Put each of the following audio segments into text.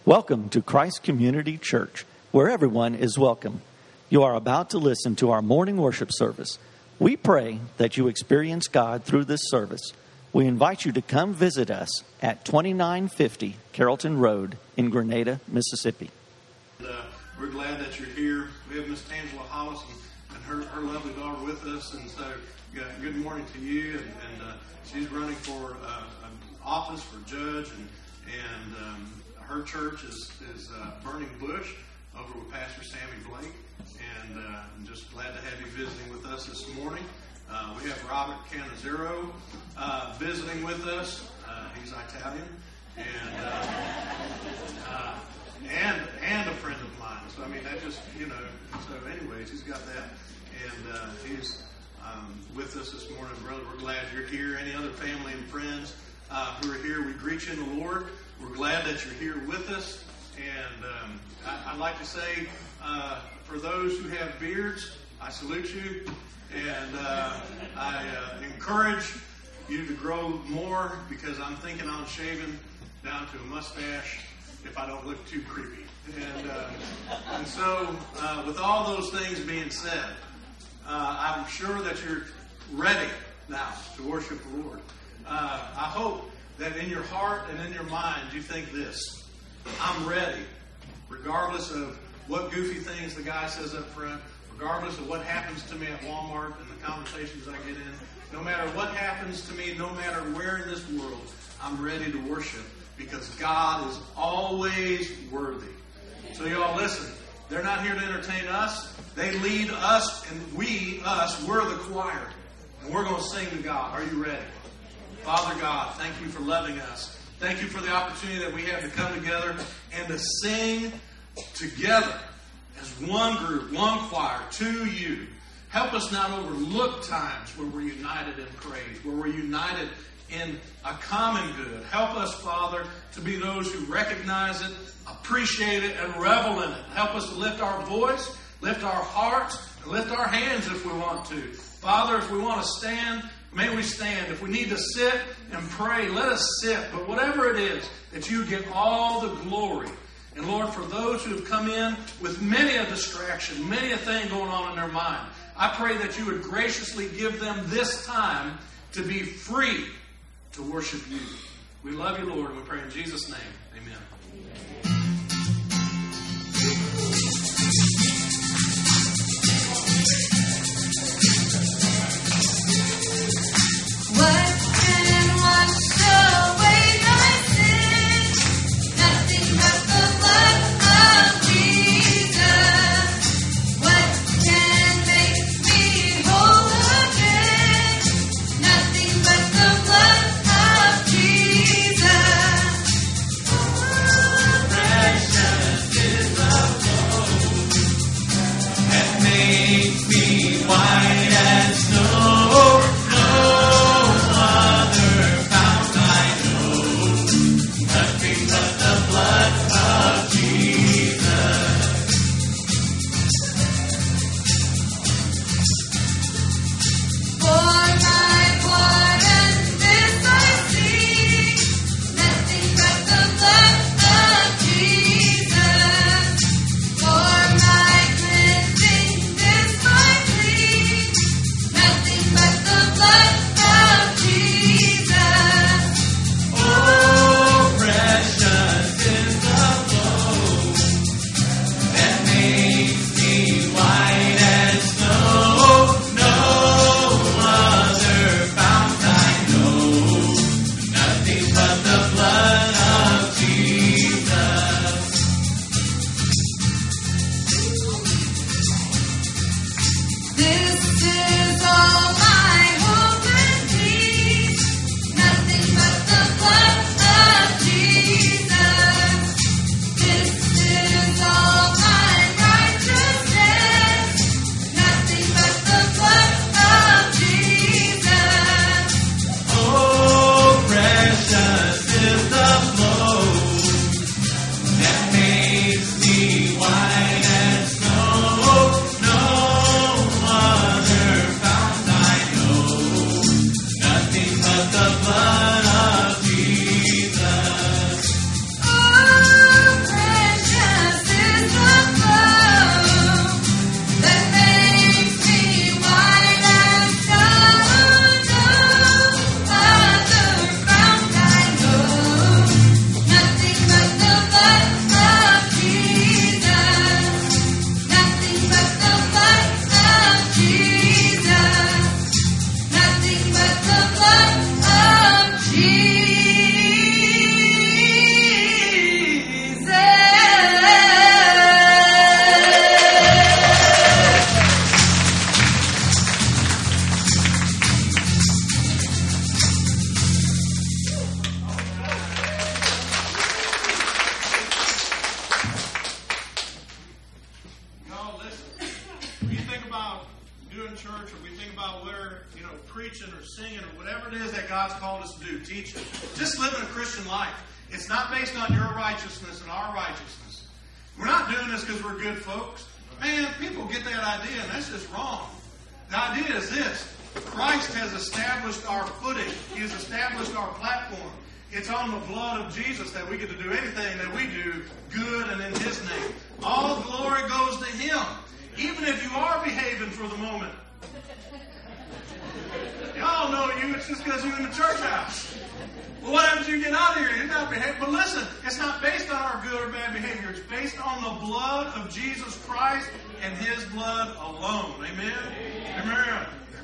Welcome to Christ Community Church, where everyone is welcome. You are about to listen to our morning worship service. We pray that you experience God through this service. We invite you to come visit us at 2950 Carrollton Road in Grenada, Mississippi. We're glad that you're here. We have Miss Angela Hollis and her lovely daughter with us, and so good morning to you. And she's running for an office for judge, and her church is Burning Bush over with Pastor Sammy Blake, and I'm just glad to have you visiting with us this morning. We have Robert Canizero visiting with us. He's Italian, and a friend of mine. So I mean, that just So anyways, he's got that, and he's with us this morning, brother. We're glad you're here. Any other family and friends who are here, we greet you in the Lord. We're glad that you're here with us, and I'd like to say, for those who have beards, I salute you, and I encourage you to grow more, because I'm thinking on shaving down to a mustache if I don't look too creepy. And so, with all those things being said, I'm sure that you're ready now to worship the Lord. I hope that in your heart and in your mind you think this: I'm ready, regardless of what goofy things the guy says up front, regardless of what happens to me at Walmart and the conversations I get in, no matter what happens to me, no matter where in this world, I'm ready to worship, because God is always worthy. So y'all listen, they're not here to entertain us. They lead us, and we're the choir. And we're going to sing to God. Are you ready? Father God, thank you for loving us. Thank you for the opportunity that we have to come together and to sing together as one group, one choir, to you. Help us not overlook times where we're united in praise, where we're united in a common good. Help us, Father, to be those who recognize it, appreciate it, and revel in it. Help us to lift our voice, lift our hearts, and lift our hands if we want to. Father, if we want to stand, may we stand. If we need to sit and pray, let us sit. But whatever it is, that you get all the glory. And Lord, for those who have come in with many a distraction, many a thing going on in their mind, I pray that you would graciously give them this time to be free to worship you. We love you, Lord, and we pray in Jesus' name. Amen. What can wash away my sin? Nothing but the blood of Jesus. What can make me whole again? Nothing but the blood of Jesus. Oh, precious is the blood that makes me white as snow. Oh, precious is preaching or singing or whatever it is that God's called us to do, teaching. Just living a Christian life. It's not based on your righteousness and our righteousness. We're not doing this because we're good folks. Man, people get that idea, and that's just wrong. The idea is this. Christ has established our footing. He has established our platform. It's on the blood of Jesus that we get to do anything that we do good and in His name. All glory goes to Him. Even if you are behaving for the moment. Y'all know you, it's just because you're in the church house. Well, what happens when you get out of here? You're not behaving. But listen, it's not based on our good or bad behavior. It's based on the blood of Jesus Christ and His blood alone. Amen? Amen.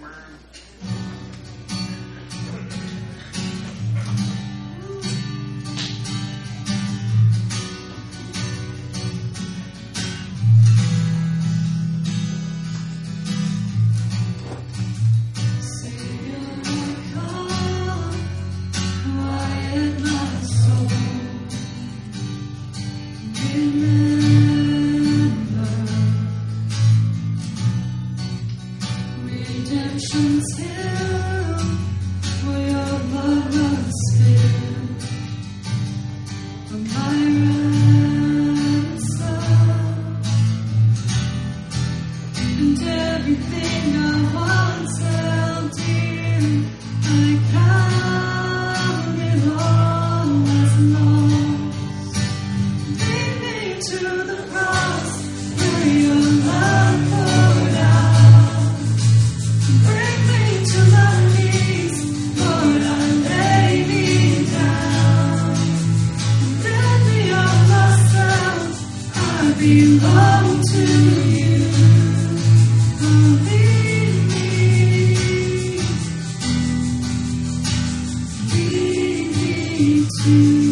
belong to you. Lead me to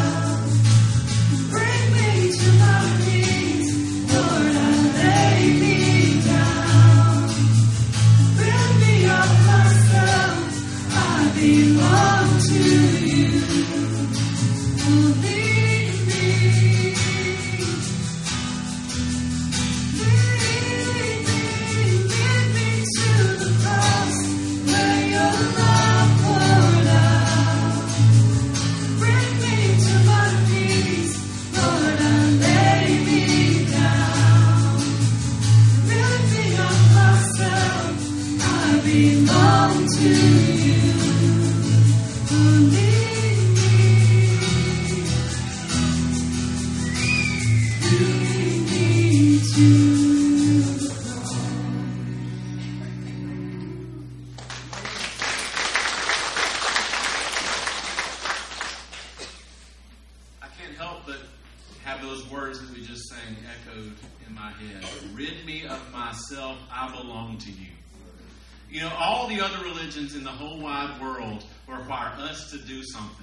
baby. help but have those words that we just sang echoed in my head. Rid me of myself, I belong to you. You know, all the other religions in the whole wide world require us to do something.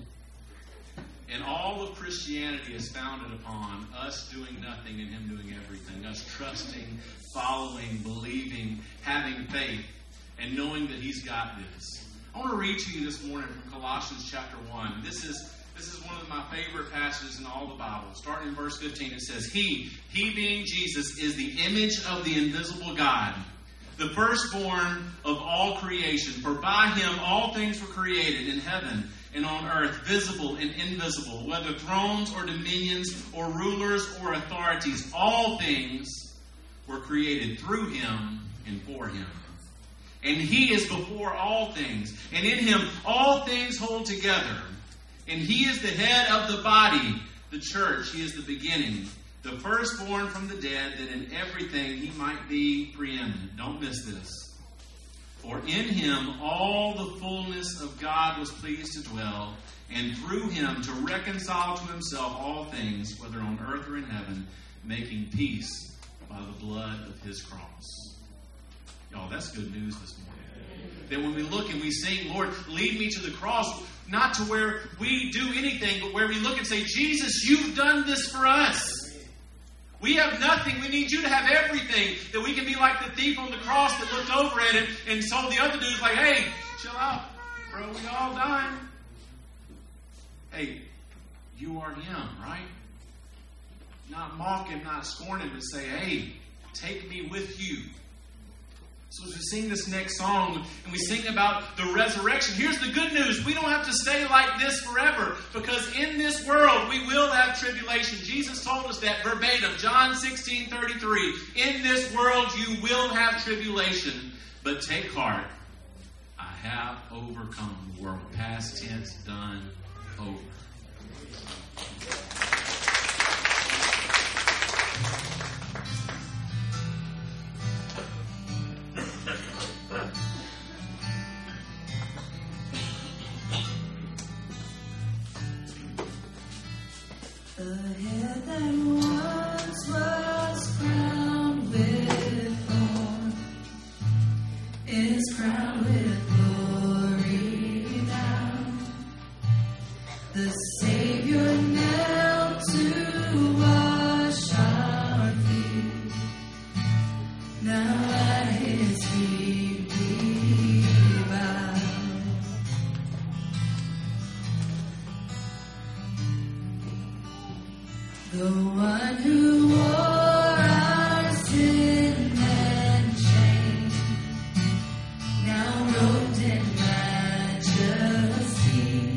And all of Christianity is founded upon us doing nothing and Him doing everything. Us trusting, following, believing, having faith, and knowing that He's got this. I want to read to you this morning from Colossians chapter 1. This is one of my favorite passages in all the Bible. Starting in verse 15, it says, He being Jesus, is the image of the invisible God, the firstborn of all creation. For by Him all things were created in heaven and on earth, visible and invisible, whether thrones or dominions or rulers or authorities. All things were created through Him and for Him. And He is before all things, and in Him all things hold together. And He is the head of the body, the church. He is the beginning, the firstborn from the dead, that in everything He might be preeminent. Don't miss this. For in Him all the fullness of God was pleased to dwell, and through Him to reconcile to Himself all things, whether on earth or in heaven, making peace by the blood of His cross. Y'all, that's good news this morning. That when we look and we sing, Lord, lead me to the cross, not to where we do anything, but where we look and say, Jesus, you've done this for us. We have nothing. We need you to have everything. That we can be like the thief on the cross that looked over at it and told the other dudes, like, hey, chill out, bro, we all dying. Hey, you are Him, right? Not mock Him, not scorn Him, but say, hey, take me with you. So as we sing this next song, and we sing about the resurrection, here's the good news. We don't have to stay like this forever, because in this world, we will have tribulation. Jesus told us that verbatim, John 16:33. In this world, you will have tribulation, but take heart. I have overcome the world. Past tense, done, over. The head that once was crowned with thorns is crowned with glory now. The Savior knelt to wash our feet. Now at His feet we bow. The one who wore our sin and shame, now robed in majesty,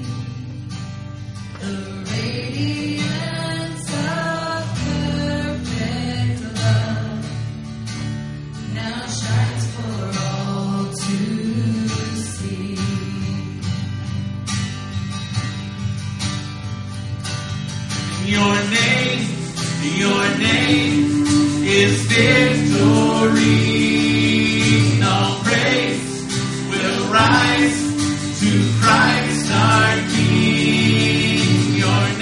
the radiance of perfect love, now shines for all to see. Your name is victory. All praise will rise to Christ our King. Your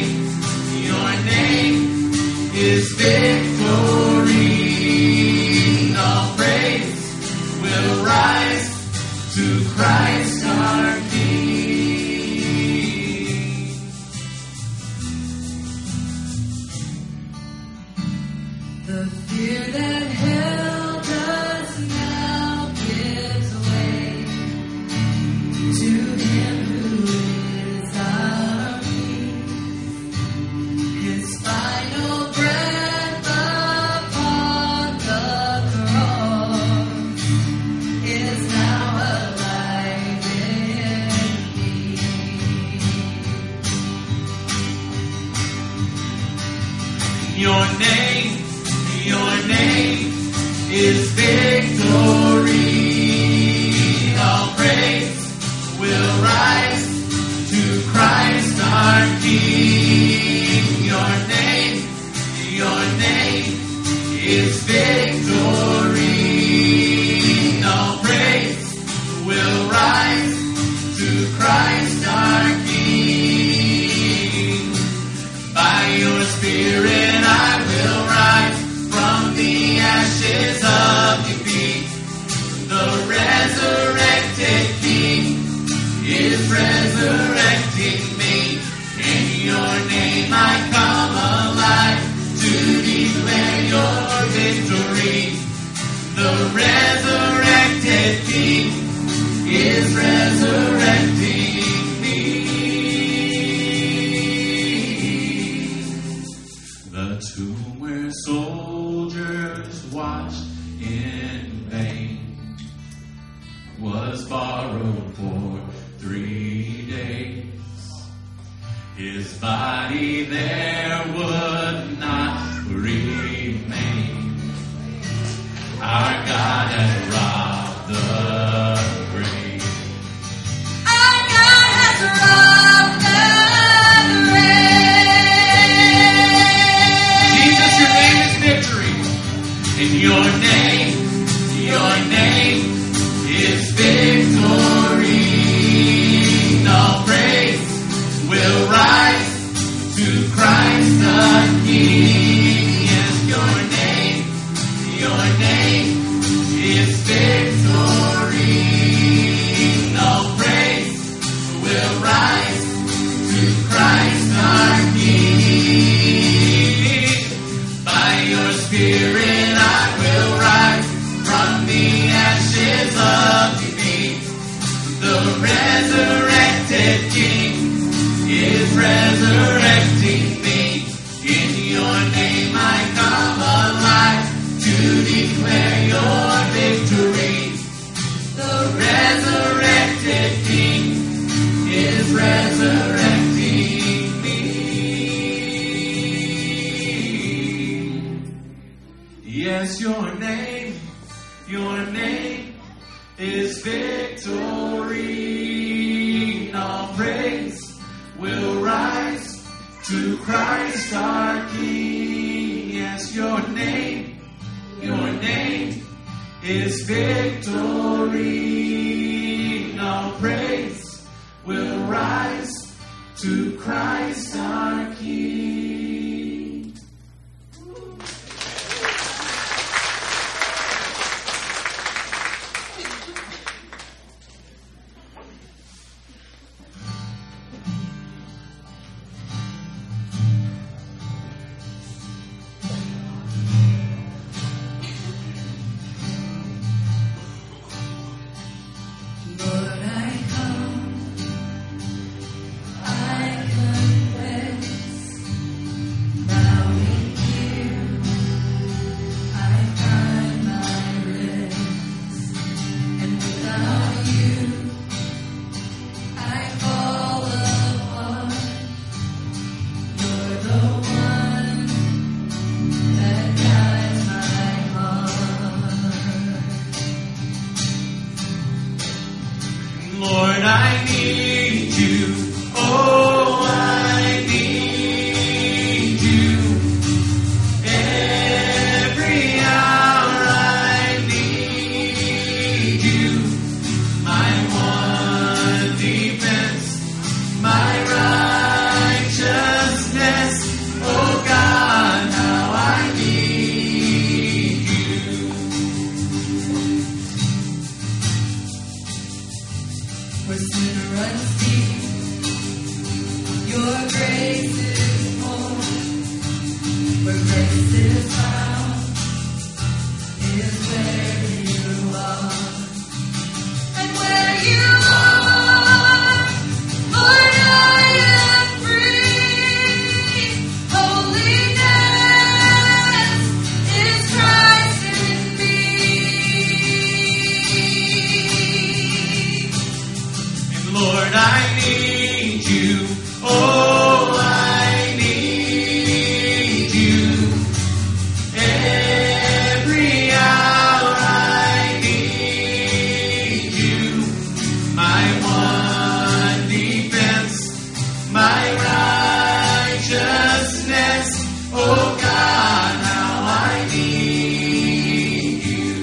name is victory. All praise will rise to Christ our King. The fear that held us now gives way to Him who is our peace. His final breath upon the cross is now alive in me. Your name is victory. All praise will rise to Christ our King. Your name is victory. All praise will rise to Christ our King. name I come alive to declare your victory. The resurrected King is resurrecting me. The tomb where soldiers watched in vain was borrowed for 3 days. His body there would not remain. Our God has robbed the grave. Our God has robbed the grave. Jesus, your name is victory. And your name is victory. All praise will rise to Christ the King. Yes, your name is victory. All praise will rise to Christ our King. By your Spirit I will rise from the ashes of defeat. The resurrected King is resurrecting me. In your name I come alive to declare your victory. The resurrected King is resurrecting me. Yes, your name is victory. All praise will rise to Christ our King. Yes, your name is victory. All praise will rise to Christ our King. Lord, I confess, bowing here, I find my rest, and without you, I fall apart. You're the one that guides my heart. Lord, I need you. Oh, I need you. Every hour I need you. My one defense, my righteousness. Oh God, how I need you. Where sin runs deep, your grace is more. Where grace is found is where you are. And where you are, Lord, I am free. Holiness is Christ in me. And Lord, I need you. Oh, I need you. Every hour I need you. My one defense, my righteousness. Oh God, how I need you.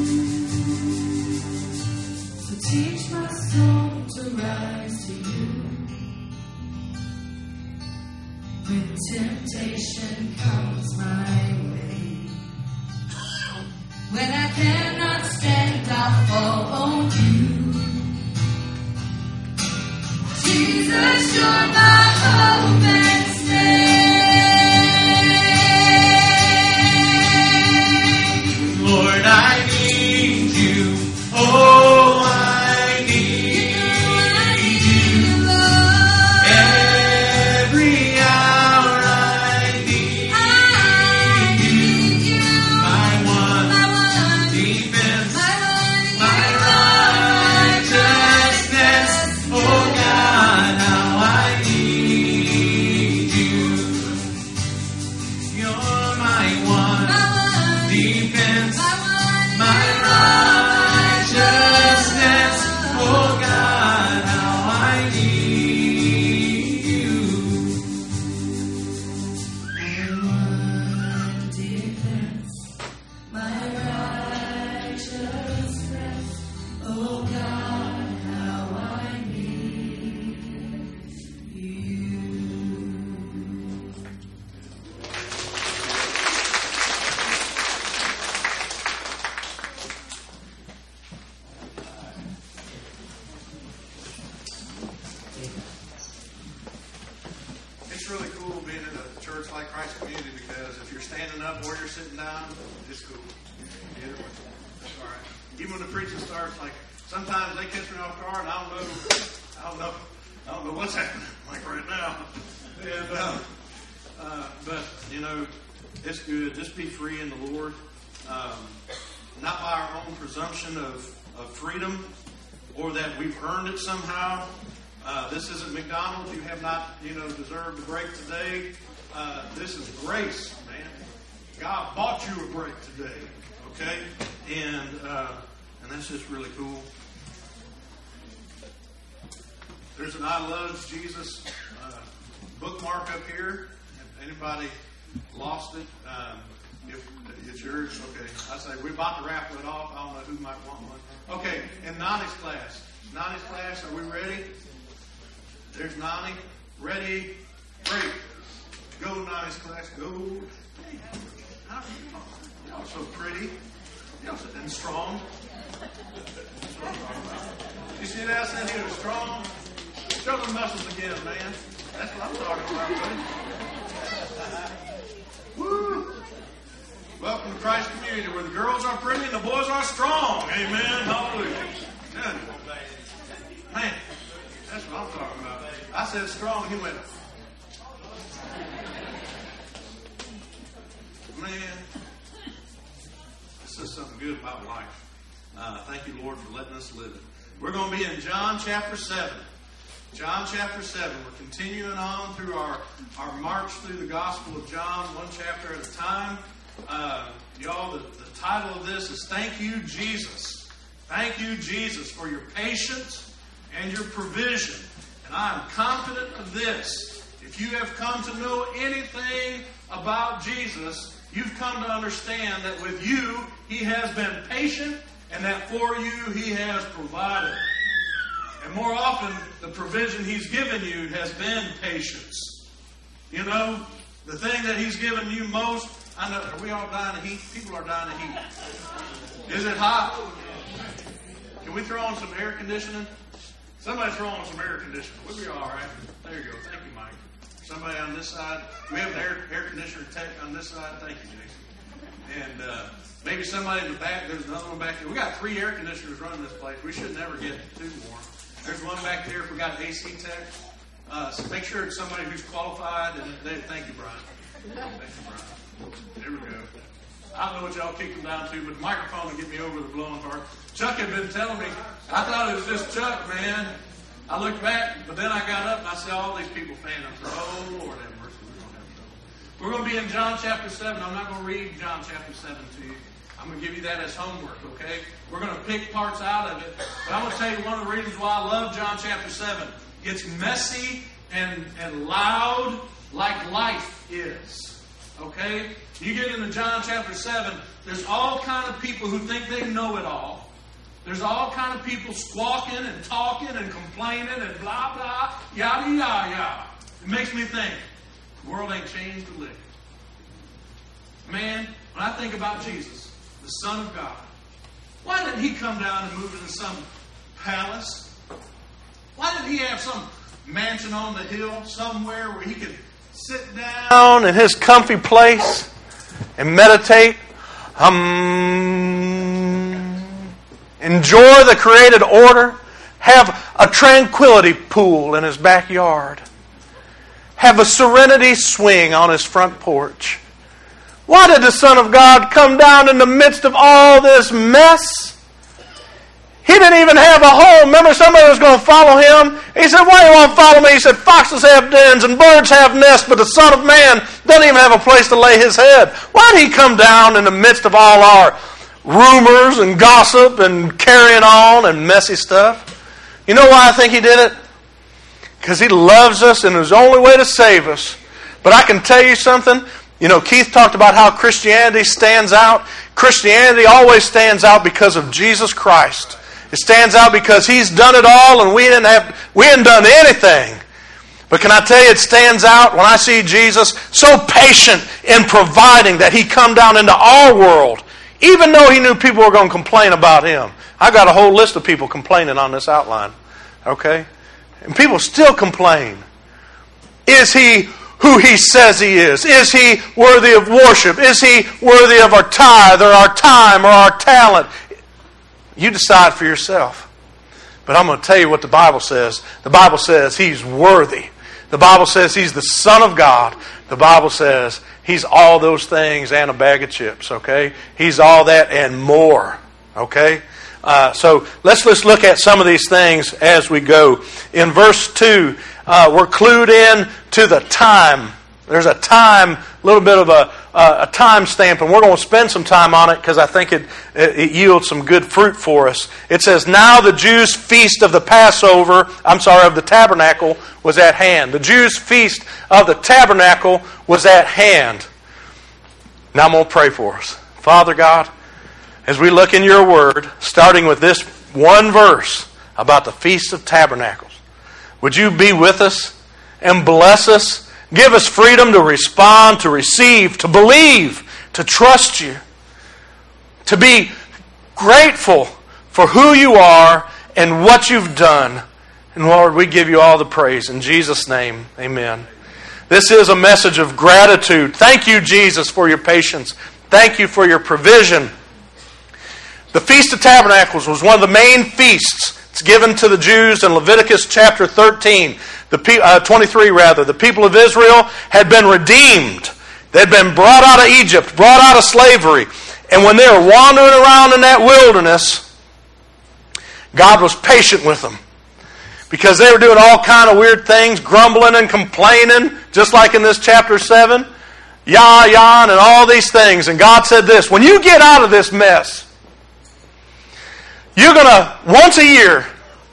So teach my soul to rise to you. When temptation comes my way, when I cannot stand, I'll fall on you. Jesus, you're my hope and stay. cool being in a church like Christ Community because if you're standing up or you're sitting down, it's cool. Either way, that's all right. Even when the preaching starts, like sometimes they catch me off guard. I don't know what's happening like right now. And but it's good. Just be free in the Lord, not by our own presumption of freedom or that we've earned it somehow. This isn't McDonald's. You have not, deserved a break today. This is grace, man. God bought you a break today, okay? And that's just really cool. There's an I Love Jesus bookmark up here. If anybody lost it, if it's yours, okay. I say we're about to raffle it off. I don't know who might want one. Okay, and Nani's class. Nani's class, are we ready? There's Nani. Ready? Break. Go, Nani's class. Go. Hey, y'all so pretty. Y'all so and strong. You see that? I said he was strong. Show the muscles again, man. That's what I'm talking about, buddy. Woo! Welcome to Christ Community, where the girls are pretty and the boys are strong. Amen. Hallelujah. Good. Man, that's what I'm talking about. I said strong, he went, man, this is something good about life. Thank you, Lord, for letting us live it. We're going to be in John chapter 7. John chapter 7. We're continuing on through our march through the Gospel of John, one chapter at a time. Y'all, the title of this is Thank You, Jesus. Thank you, Jesus, for your patience and your provision. And I am confident of this. If you have come to know anything about Jesus, you've come to understand that with you, He has been patient and that for you, He has provided. And more often, the provision He's given you has been patience. The thing that He's given you most, I know, are we all dying of heat? People are dying of heat. Is it hot? Can we throw on some air conditioning? Somebody throw on some air conditioning. We'll be all right. There you go. Thank you, Mike. Somebody on this side. We have an air conditioner tech on this side. Thank you, Jason. And maybe somebody in the back. There's another one back there. We got 3 air conditioners running this place. We should never get 2 more. There's one back there if we got AC tech. So make sure it's somebody who's qualified. And thank you, Brian. Thank you, Brian. There we go. I don't know what y'all kicked them down to, but the microphone will get me over the blowing part. Chuck had been telling me, I thought it was just Chuck, man. I looked back, but then I got up and I saw all these people fanning. I said, oh, Lord have mercy, we're going to be in John chapter 7. I'm not going to read John chapter 7 to you. I'm going to give you that as homework, okay? We're going to pick parts out of it. But I'm going to tell you one of the reasons why I love John chapter 7. It's messy and loud like life is. Okay? You get into John chapter 7, there's all kind of people who think they know it all. There's all kind of people squawking and talking and complaining and blah, blah, yada, yada, yada. It makes me think, the world ain't changed a lick. Man, when I think about Jesus, the Son of God, why didn't He come down and move into some palace? Why didn't He have some mansion on the hill somewhere where He could sit down in His comfy place and meditate, enjoy the created order, have a tranquility pool in His backyard, have a serenity swing on His front porch? Why did the Son of God come down in the midst of all this mess? He didn't even have a home. Remember, somebody was going to follow Him. He said, why do you want to follow me? He said, foxes have dens and birds have nests, but the Son of Man doesn't even have a place to lay His head. Why did He come down in the midst of all our rumors and gossip and carrying on and messy stuff? You know why I think He did it? Because He loves us and His only way to save us. But I can tell you something. Keith talked about how Christianity stands out. Christianity always stands out because of Jesus Christ. It stands out because He's done it all and we hadn't done anything. But can I tell you, it stands out when I see Jesus so patient in providing that He come down into our world, even though He knew people were going to complain about Him. I got a whole list of people complaining on this outline. Okay? And people still complain. Is He who He says He is? Is He worthy of worship? Is He worthy of our tithe or our time or our talent? You decide for yourself. But I'm going to tell you what the Bible says. The Bible says He's worthy. The Bible says He's the Son of God. The Bible says He's all those things and a bag of chips, okay? He's all that and more, okay? So let's just look at some of these things as we go. In verse 2, we're clued in to the time. There's a time, a little bit of a time stamp, and we're going to spend some time on it because I think it yields some good fruit for us. It says, now the Jews' feast of the of the tabernacle was at hand. The Jews' feast of the tabernacle was at hand. Now I'm going to pray for us. Father God, as we look in your word, starting with this one verse about the Feast of Tabernacles, would you be with us and bless us? Give us freedom to respond, to receive, to believe, to trust you, to be grateful for who you are and what you've done. And Lord, we give you all the praise. In Jesus' name, amen. This is a message of gratitude. Thank you, Jesus, for your patience. Thank you for your provision. The Feast of Tabernacles was one of the main feasts. It's given to the Jews in Leviticus chapter 23. The people of Israel had been redeemed. They'd been brought out of Egypt, brought out of slavery. And when they were wandering around in that wilderness, God was patient with them. Because they were doing all kind of weird things, grumbling and complaining, just like in this chapter 7. Yawn, and all these things. And God said this, when you get out of this mess, you're going to, once a year,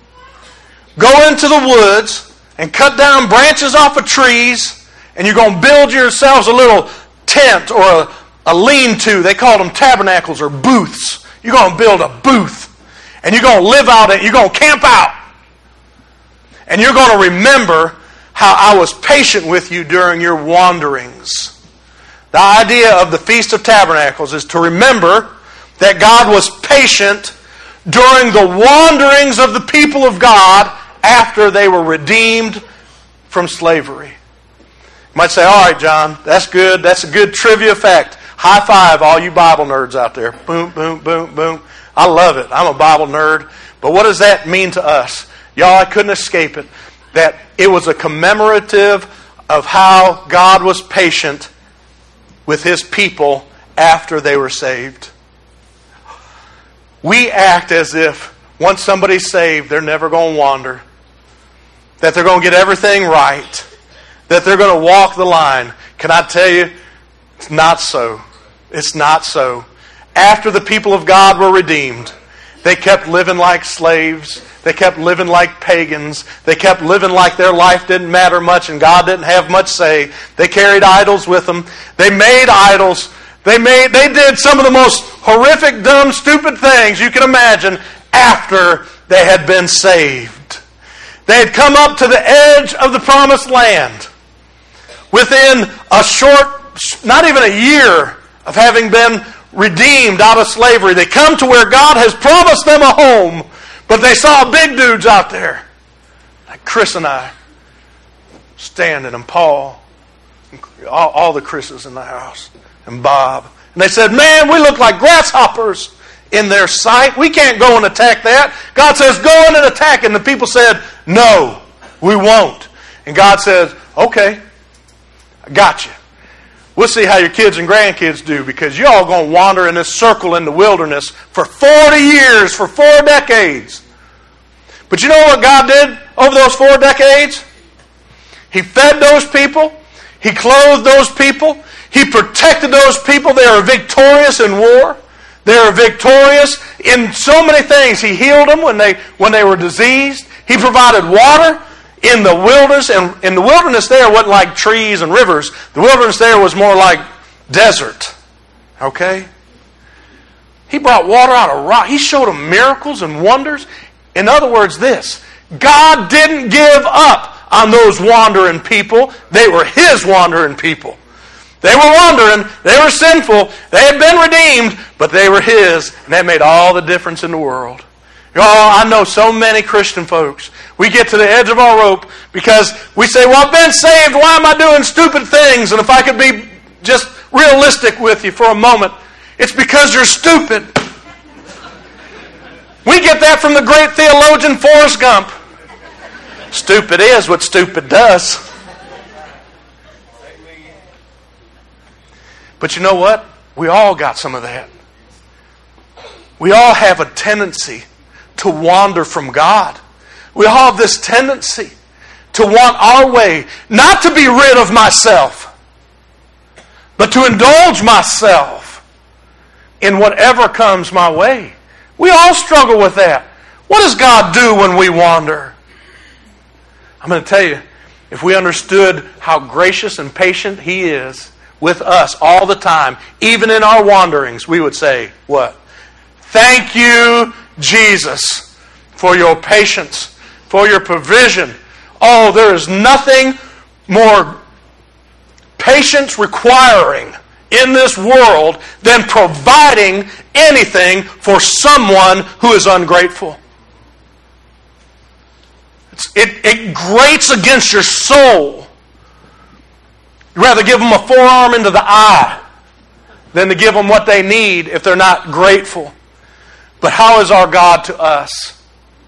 go into the woods and cut down branches off of trees, and you're going to build yourselves a little tent or a lean-to. They called them tabernacles or booths. You're going to build a booth, and you're going to live out it. You're going to camp out. And you're going to remember how I was patient with you during your wanderings. The idea of the Feast of Tabernacles is to remember that God was patient during the wanderings of the people of God after they were redeemed from slavery. You might say, all right, John, that's good. That's a good trivia fact. High five, all you Bible nerds out there. Boom, boom, boom, boom. I love it. I'm a Bible nerd. But what does that mean to us? Y'all, I couldn't escape it. That it was a commemorative of how God was patient with His people after they were saved. We act as if once somebody's saved, they're never going to wander. That they're going to get everything right. That they're going to walk the line. Can I tell you, it's not so. It's not so. After the people of God were redeemed, they kept living like slaves. They kept living like pagans. They kept living like their life didn't matter much and God didn't have much say. They carried idols with them. They made idols. They did some of the most horrific, dumb, stupid things you can imagine after they had been saved. They had come up to the edge of the promised land. Within a short, not even a year of having been redeemed out of slavery, they come to where God has promised them a home, but they saw big dudes out there, like Chris and I, standing, and Paul, all the Chris's in the house, and Bob. And they said, man, we look like grasshoppers in their sight. We can't go and attack that. God says, go in and attack. And the people said, no, we won't. And God says, okay, I got you. We'll see how your kids and grandkids do, because you're all going to wander in this circle in the wilderness for 40 years, for 4 decades. But you know what God did over those 4 decades? He fed those people. He clothed those people. He protected those people. They are victorious in war. They are victorious in so many things. He healed them when they were diseased. He provided water in the wilderness. And in the wilderness there wasn't like trees and rivers. The wilderness there was more like desert. Okay? He brought water out of rock. He showed them miracles and wonders. In other words, this. God didn't give up on those wandering people. They were His wandering people. They were wandering. They were sinful. They had been redeemed, but they were His. And that made all the difference in the world. Oh, I know so many Christian folks. We get to the edge of our rope because we say, well, I've been saved. Why am I doing stupid things? And if I could be just realistic with you for a moment, it's because you're stupid. We get that from the great theologian Forrest Gump. Stupid is what stupid does. But you know what? We all got some of that. We all have a tendency to wander from God. We all have this tendency to want our way, not to be rid of myself, but to indulge myself in whatever comes my way. We all struggle with that. What does God do when we wander? I'm going to tell you, if we understood how gracious and patient He is with us all the time, even in our wanderings, we would say, what? Thank you, Jesus, for your patience, for your provision. Oh, there is nothing more patience requiring in this world than providing anything for someone who is ungrateful. It grates against your soul. You'd rather give them a forearm into the eye than to give them what they need if they're not grateful. But how is our God to us?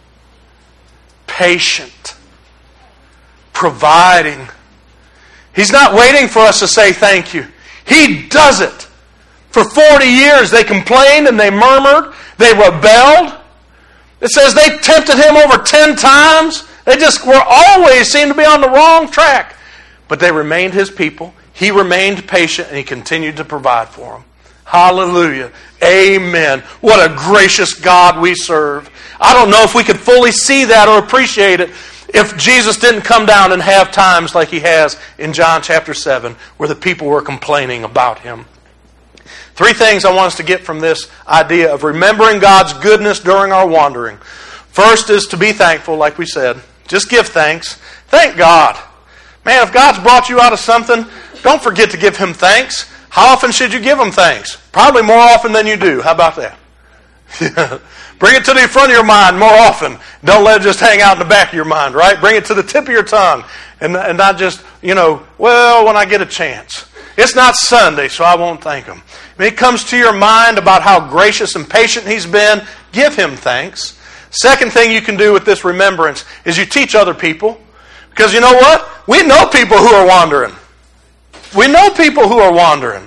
Patient. Providing. He's not waiting for us to say thank you. He does it. For 40 years they complained and they murmured. They rebelled. It says they tempted Him over 10 times. They just were always seemed to be on the wrong track. But they remained His people. He remained patient and He continued to provide for them. Hallelujah. Amen. What a gracious God we serve. I don't know if we could fully see that or appreciate it if Jesus didn't come down and have times like He has in John chapter 7 where the people were complaining about Him. 3 things I want us to get from this idea of remembering God's goodness during our wandering. First is to be thankful, like we said. Just give thanks. Thank God. Man, if God's brought you out of something, don't forget to give Him thanks. How often should you give Him thanks? Probably more often than you do. How about that? Bring it to the front of your mind more often. Don't let it just hang out in the back of your mind, right? Bring it to the tip of your tongue. And not just, well, when I get a chance. It's not Sunday, so I won't thank Him. When it comes to your mind about how gracious and patient He's been, give Him thanks. Second thing you can do with this remembrance is you teach other people. Because you know what? We know people who are wandering. We know people who are wandering.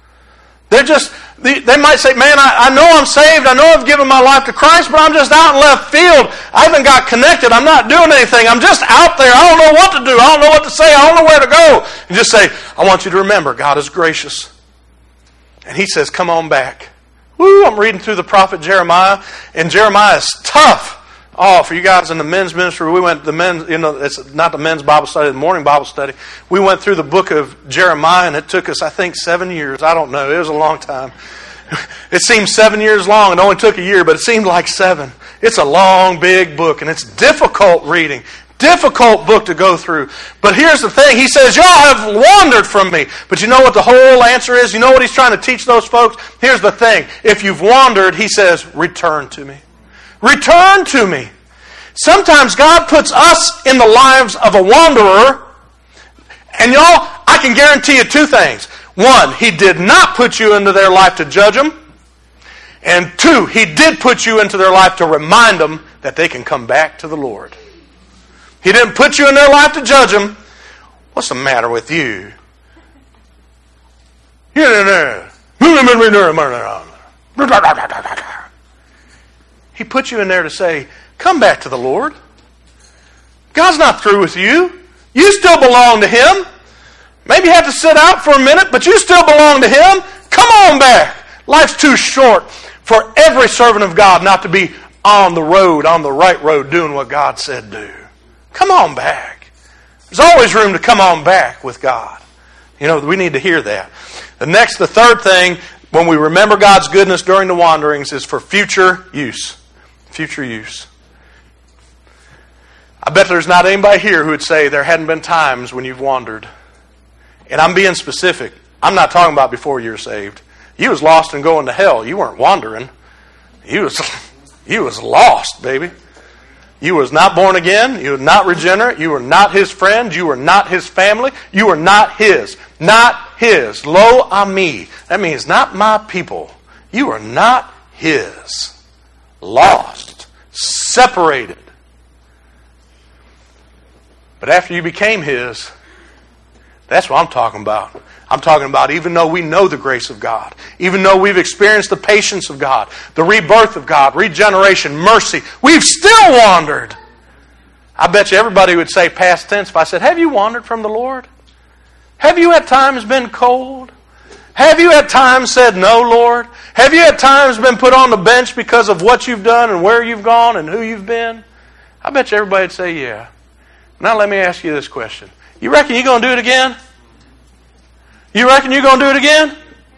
They might say, man, I know I'm saved. I know I've given my life to Christ, but I'm just out in left field. I haven't got connected. I'm not doing anything. I'm just out there. I don't know what to do. I don't know what to say. I don't know where to go. And just say, I want you to remember, God is gracious. And He says, come on back. Woo, I'm reading through the prophet Jeremiah, and Jeremiah is tough. Oh, for you guys in the men's ministry, we went the men's, it's not the men's Bible study, the morning Bible study. We went through the book of Jeremiah, and it took us, I think, 7 years. I don't know. It was a long time. It seemed 7 years long. It only took a year, but it seemed like 7. It's a long, big book, and it's difficult reading. Difficult book to go through. But here's the thing. He says, y'all have wandered from me. But you know what the whole answer is? You know what He's trying to teach those folks? Here's the thing. If you've wandered, He says, return to me. Return to me. Sometimes God puts us in the lives of a wanderer. And y'all, I can guarantee you 2 things. 1, He did not put you into their life to judge them. And 2, He did put you into their life to remind them that they can come back to the Lord. He didn't put you in their life to judge them. What's the matter with you? He put you in there to say, come back to the Lord. God's not through with you. You still belong to Him. Maybe you have to sit out for a minute, but you still belong to Him. Come on back. Life's too short for every servant of God not to be on the road, on the right road, doing what God said do. Come on back. There's always room to come on back with God. We need to hear that. The third thing, when we remember God's goodness during the wanderings, is for future use. Future use. I bet there's not anybody here who would say there hadn't been times when you've wandered. And I'm being specific. I'm not talking about before you're saved. You was lost and going to hell. You weren't wandering. You was You was lost, baby. You was not born again. You were not regenerate. You were not his friend. You were not his family. You were not his. Not his. Lo ami. That means not my people. You are not his. Lost. Separated. But after you became his, that's what I'm talking about. I'm talking about even though we know the grace of God, even though we've experienced the patience of God, the rebirth of God, regeneration, mercy, we've still wandered. I bet you everybody would say past tense if I said, have you wandered from the Lord? Have you at times been cold? Have you at times said, no, Lord? Have you at times been put on the bench because of what you've done and where you've gone and who you've been? I bet you everybody would say, yeah. Now let me ask you this question. You reckon you're going to do it again? You reckon you're going to do it again?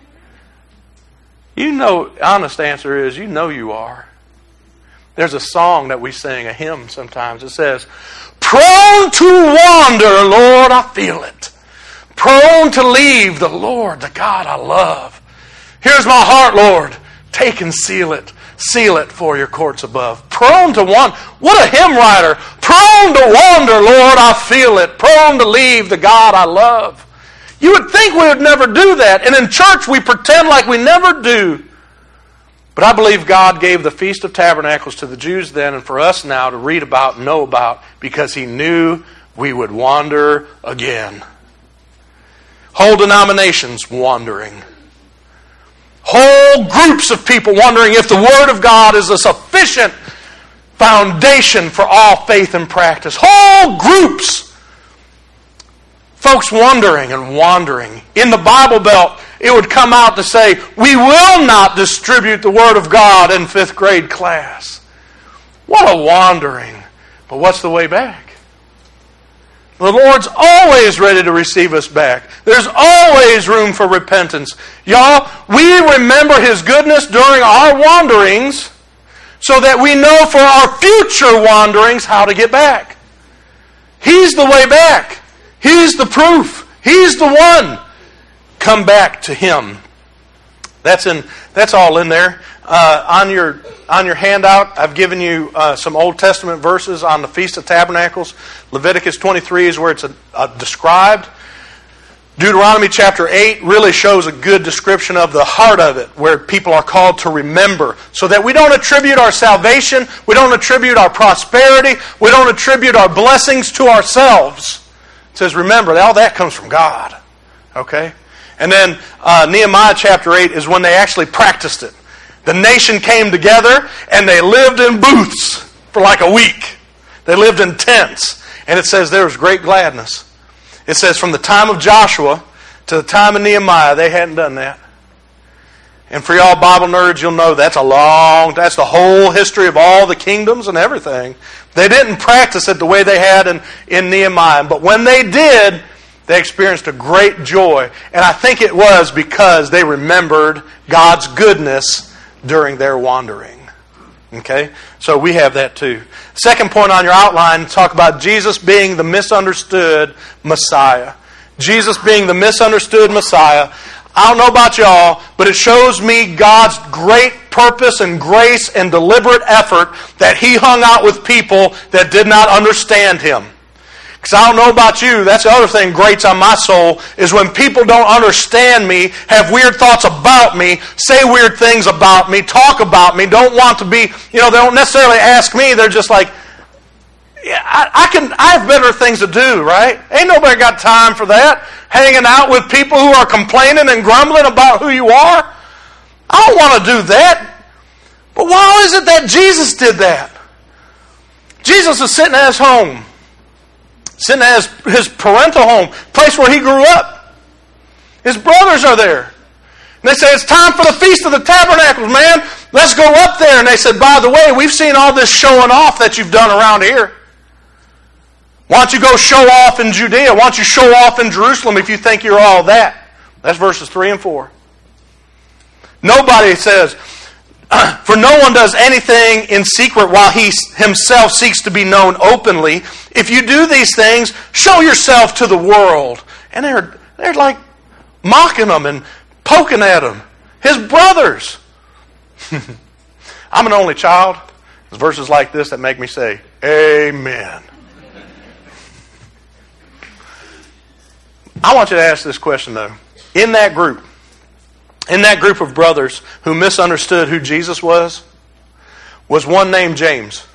You know, honest answer is, you know you are. There's a song that we sing, a hymn sometimes. It says, prone to wander, Lord, I feel it. Prone to leave the Lord, the God I love. Here's my heart, Lord. Take and seal it. Seal it for your courts above. Prone to wander. What a hymn writer. Prone to wander, Lord, I feel it. Prone to leave the God I love. You would think we would never do that. And in church we pretend like we never do. But I believe God gave the Feast of Tabernacles to the Jews then and for us now to read about and know about because He knew we would wander again. Whole denominations wandering. Whole groups of people wondering if the Word of God is a sufficient foundation for all faith and practice. Whole groups. Folks wondering and wandering. In the Bible Belt, it would come out to say, we will not distribute the Word of God in 5th grade class. What a wandering. But what's the way back? The Lord's always ready to receive us back. There's always room for repentance. Y'all, we remember His goodness during our wanderings so that we know for our future wanderings how to get back. He's the way back. He's the proof. He's the one. Come back to Him. That's all in there. On your handout, I've given you some Old Testament verses on the Feast of Tabernacles. Leviticus 23 is where it's described. Deuteronomy chapter 8 really shows a good description of the heart of it, where people are called to remember, so that we don't attribute our salvation, we don't attribute our prosperity, we don't attribute our blessings to ourselves. It says, remember, all that comes from God. Okay? And then Nehemiah chapter 8 is when they actually practiced it. The nation came together and they lived in booths for like a week. They lived in tents. And it says there was great gladness. It says from the time of Joshua to the time of Nehemiah, they hadn't done that. And for y'all Bible nerds, you'll know that's the whole history of all the kingdoms and everything. They didn't practice it the way they had in Nehemiah. But when they did, they experienced a great joy. And I think it was because they remembered God's goodness during their wandering. Okay? So we have that too. Second point on your outline, talk about Jesus being the misunderstood Messiah. Jesus being the misunderstood Messiah. I don't know about y'all, but it shows me God's great purpose and grace and deliberate effort that He hung out with people that did not understand Him. Because I don't know about you, that's the other thing grates on my soul, is when people don't understand me, have weird thoughts about me, say weird things about me, talk about me, don't want to be, they don't necessarily ask me, they're just like, yeah, I have better things to do, right? Ain't nobody got time for that. Hanging out with people who are complaining and grumbling about who you are. I don't want to do that. But why is it that Jesus did that? Jesus is sitting at His home. Sitting at his parental home, place where he grew up. His brothers are there. And they say, it's time for the Feast of the Tabernacles, man. Let's go up there. And they said, by the way, we've seen all this showing off that you've done around here. Why don't you go show off in Judea? Why don't you show off in Jerusalem if you think you're all that? That's verses 3 and 4. Nobody says, for no one does anything in secret while he himself seeks to be known openly. If you do these things, show yourself to the world. And they're like mocking him and poking at him. His brothers. I'm an only child. It's verses like this that make me say, amen. I want you to ask this question, though. In that group of brothers who misunderstood who Jesus was one named James.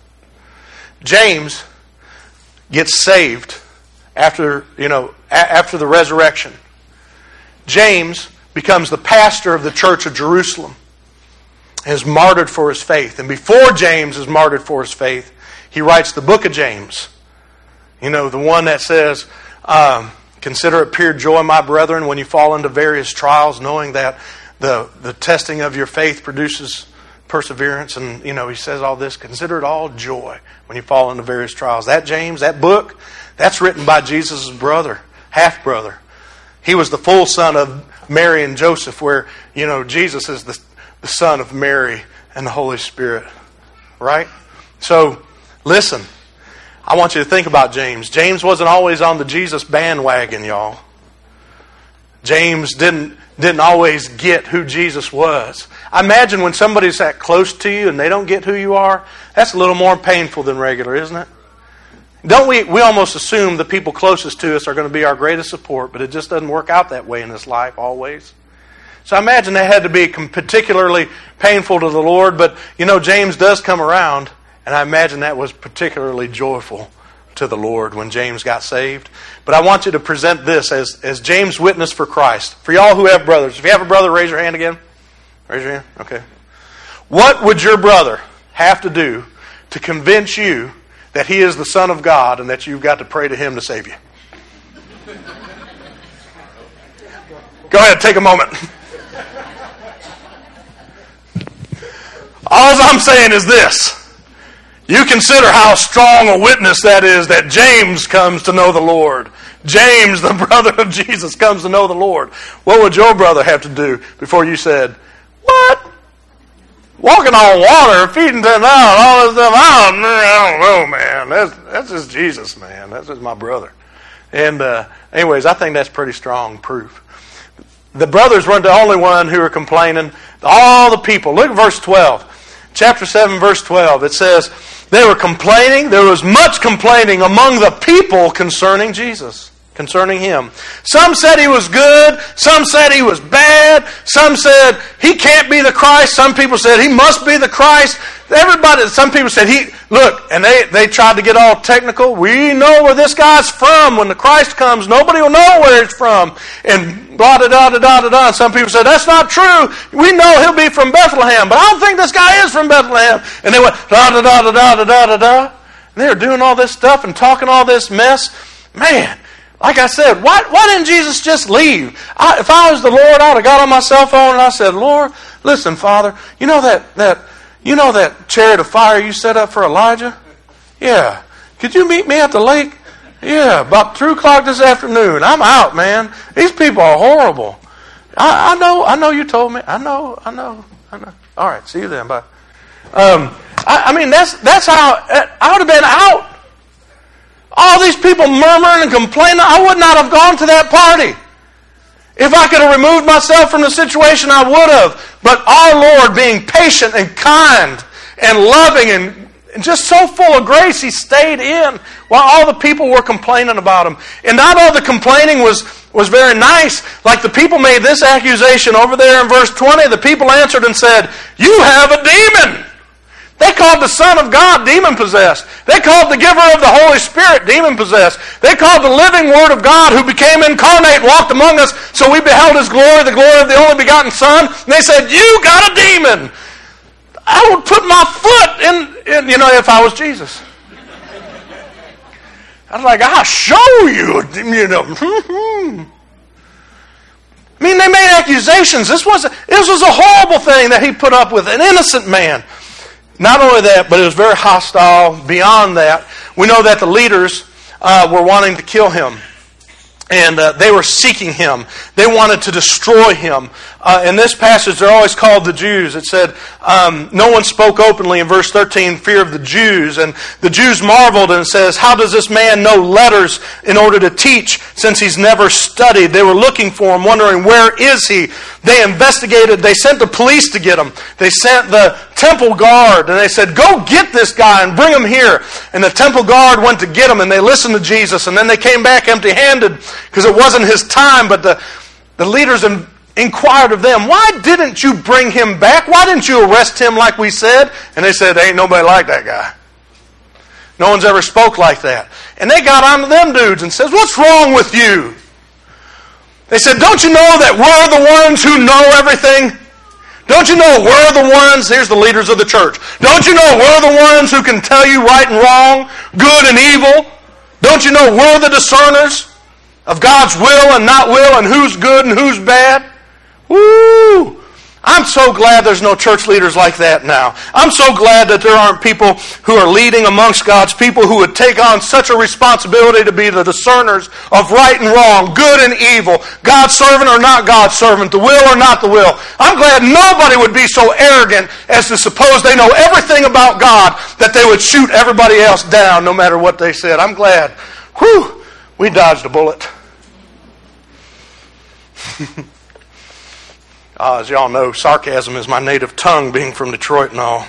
James gets saved after the resurrection. James becomes the pastor of the church of Jerusalem and is martyred for his faith. And before James is martyred for his faith, he writes the book of James. The one that says, consider it pure joy, my brethren, when you fall into various trials, knowing that the testing of your faith produces perseverance. And, he says all this. Consider it all joy when you fall into various trials. That James, that book, that's written by Jesus' brother, half-brother. He was the full son of Mary and Joseph, where, Jesus is the son of Mary and the Holy Spirit. Right? So, listen. I want you to think about James. James wasn't always on the Jesus bandwagon, y'all. James didn't always get who Jesus was. I imagine when somebody's that close to you and they don't get who you are, that's a little more painful than regular, isn't it? Don't we almost assume the people closest to us are going to be our greatest support, but it just doesn't work out that way in this life always. So I imagine that had to be particularly painful to the Lord, but James does come around, and I imagine that was particularly joyful to the Lord when James got saved. But I want you to present this as James' witness for Christ. For y'all who have brothers. If you have a brother, raise your hand again. Raise your hand. Okay. What would your brother have to do to convince you that he is the Son of God and that you've got to pray to him to save you? Go ahead, take a moment. All I'm saying is this. You consider how strong a witness that is that James comes to know the Lord. James, the brother of Jesus, comes to know the Lord. What would your brother have to do before you said, what? Walking on water, feeding 10,000, all this stuff. I don't know, man. That's just Jesus, man. That's just my brother. And anyways, I think that's pretty strong proof. The brothers weren't the only one who were complaining. All the people. Look at verse 12. Chapter 7, verse 12. It says, they were complaining. There was much complaining among the people concerning Jesus, concerning him. Some said he was good. Some said he was bad. Some said he can't be the Christ. Some people said he must be the Christ. Some people said and they tried to get all technical. We know where this guy's from. When the Christ comes, nobody will know where he's from. And blah, da, da, da, da, da, da. And some people said, that's not true. We know he'll be from Bethlehem. But I don't think this guy is from Bethlehem. And they went, da, da, da, da, da, da, da, da, da. And they were doing all this stuff and talking all this mess. Man, like I said, why didn't Jesus just leave? If I was the Lord, I would have got on my cell phone and I said, Lord, listen, Father, you know that chariot of fire you set up for Elijah? Yeah. Could you meet me at the lake? Yeah, about 2 o'clock this afternoon. I'm out, man. These people are horrible. I know you told me. I know. All right, see you then. Bye. That's how I would have been out. All these people murmuring and complaining, I would not have gone to that party. If I could have removed myself from the situation, I would have. But our Lord, being patient and kind and loving and just so full of grace, he stayed in while all the people were complaining about him. And not all the complaining was very nice. Like the people made this accusation over there in verse 20. The people answered and said, you have a demon. They called the Son of God demon-possessed. They called the giver of the Holy Spirit demon-possessed. They called the living Word of God who became incarnate, walked among us, so we beheld His glory, the glory of the only begotten Son. And they said, you got a demon. I would put my foot in if I was Jesus. I was like, I'll show you. I mean, they made accusations. This was a horrible thing that he put up with, an innocent man. Not only that, but it was very hostile. Beyond that, we know that the leaders were wanting to kill him. And they were seeking him. They wanted to destroy him. In this passage, they're always called the Jews. It said, no one spoke openly in verse 13, fear of the Jews. And the Jews marveled and says, how does this man know letters in order to teach since he's never studied? They were looking for him, wondering, where is he? They investigated. They sent the police to get him. They sent the temple guard, and they said, go get this guy and bring him here. And the temple guard went to get him, and they listened to Jesus, and then they came back empty-handed because it wasn't his time. But the leaders inquired of them, why didn't you bring him back? Why didn't you arrest him like we said? And they said, ain't nobody like that guy. No one's ever spoke like that. And they got onto them dudes and says, what's wrong with you? They said, don't you know that we're the ones who know everything? Don't you know we're the ones, here's the leaders of the church. Don't you know we're the ones who can tell you right and wrong, good and evil? Don't you know we're the discerners of God's will and not will and who's good and who's bad? Woo! I'm so glad there's no church leaders like that now. I'm so glad that there aren't people who are leading amongst God's people who would take on such a responsibility to be the discerners of right and wrong, good and evil, God's servant or not God's servant, the will or not the will. I'm glad nobody would be so arrogant as to suppose they know everything about God that they would shoot everybody else down no matter what they said. I'm glad. Whew! We dodged a bullet. As y'all know, sarcasm is my native tongue, being from Detroit and all.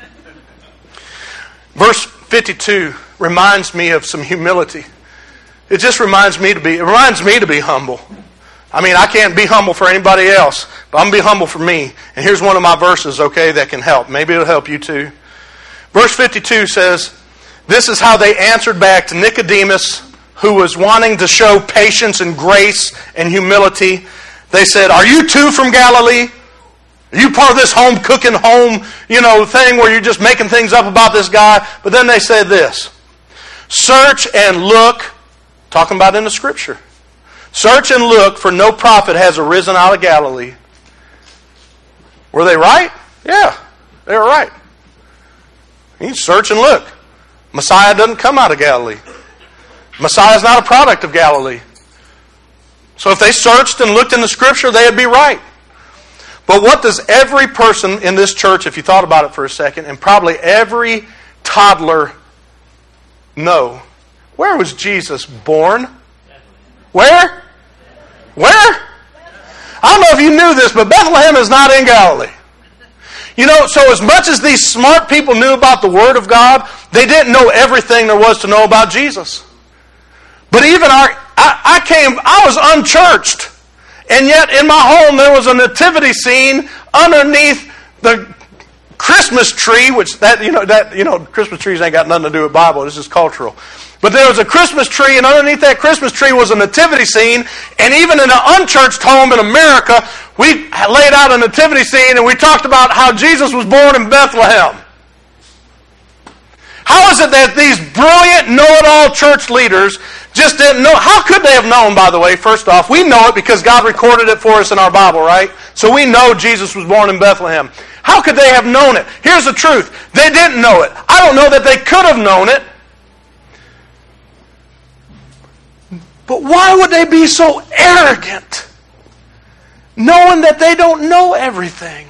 Verse 52 reminds me of some humility. It just reminds me to be humble. I mean, I can't be humble for anybody else, but I'm going to be humble for me. And here's one of my verses, okay, that can help. Maybe it'll help you too. Verse 52 says, this is how they answered back to Nicodemus, who was wanting to show patience and grace and humility. They said, are you too from Galilee? Are you part of this home cooking thing where you're just making things up about this guy? But then they said this, search and look, talking about in the Scripture, search and look, for no prophet has arisen out of Galilee. Were they right? Yeah, they were right. You search and look. Messiah doesn't come out of Galilee. Messiah is not a product of Galilee. So if they searched and looked in the Scripture, they'd be right. But what does every person in this church, if you thought about it for a second, and probably every toddler know? Where was Jesus born? Where? Where? I don't know if you knew this, but Bethlehem is not in Galilee. So as much as these smart people knew about the Word of God, they didn't know everything there was to know about Jesus. But even I was unchurched, and yet in my home there was a nativity scene underneath the Christmas tree, which Christmas trees ain't got nothing to do with Bible. This is cultural. But there was a Christmas tree, and underneath that Christmas tree was a nativity scene. And even in an unchurched home in America, we laid out a nativity scene, and we talked about how Jesus was born in Bethlehem. How is it that these brilliant, know-it-all church leaders just didn't know? How could they have known, by the way? First off, we know it because God recorded it for us in our Bible, right? So we know Jesus was born in Bethlehem. How could they have known it? Here's the truth. They didn't know it. I don't know that they could have known it. But why would they be so arrogant, knowing that they don't know everything?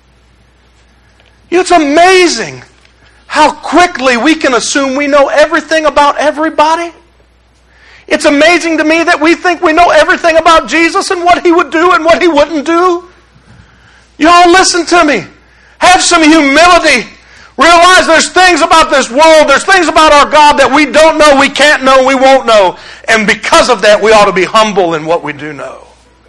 It's amazing how quickly we can assume we know everything about everybody. It's amazing to me that we think we know everything about Jesus and what He would do and what He wouldn't do. Y'all listen to me. Have some humility. Realize there's things about this world, there's things about our God that we don't know, we can't know, we won't know. And because of that, we ought to be humble in what we do know.